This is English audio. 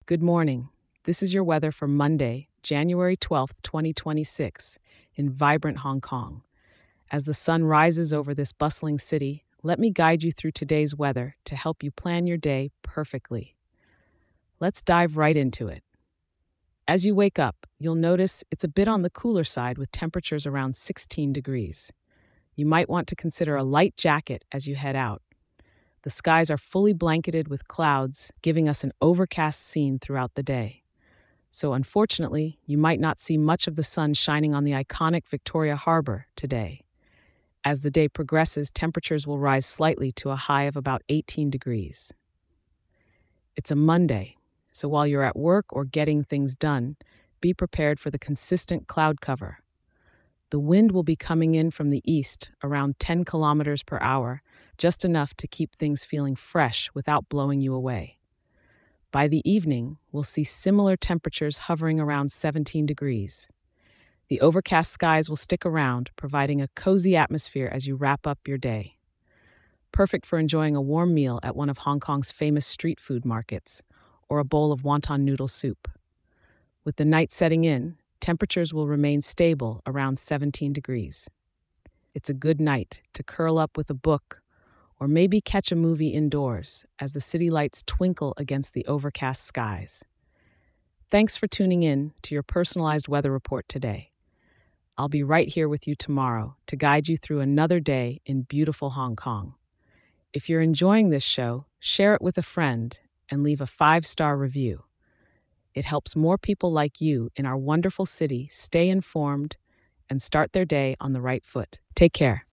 Good morning. This is your weather for Monday, January 12th, 2026, in vibrant Hong Kong. As the sun rises over this bustling city, let me guide you through today's weather to help you plan your day perfectly. Let's dive right into it. As you wake up, you'll notice it's a bit on the cooler side with temperatures around 16 degrees. You might want to consider a light jacket as you head out. The skies are fully blanketed with clouds, giving us an overcast scene throughout the day. So, unfortunately, you might not see much of the sun shining on the iconic Victoria Harbor today. As the day progresses, temperatures will rise slightly to a high of about 18 degrees. It's a Monday, so while you're at work or getting things done, be prepared for the consistent cloud cover. The wind will be coming in from the east around 10 kilometers per hour, just enough to keep things feeling fresh without blowing you away. By the evening, we'll see similar temperatures hovering around 17 degrees. The overcast skies will stick around, providing a cozy atmosphere as you wrap up your day. Perfect for enjoying a warm meal at one of Hong Kong's famous street food markets, or a bowl of wonton noodle soup. With the night setting in, temperatures will remain stable around 17 degrees. It's a good night to curl up with a book or maybe catch a movie indoors as the city lights twinkle against the overcast skies. Thanks for tuning in to your personalized weather report today. I'll be right here with you tomorrow to guide you through another day in beautiful Hong Kong. If you're enjoying this show, share it with a friend and leave a 5-star review. It helps more people like you in our wonderful city stay informed and start their day on the right foot. Take care.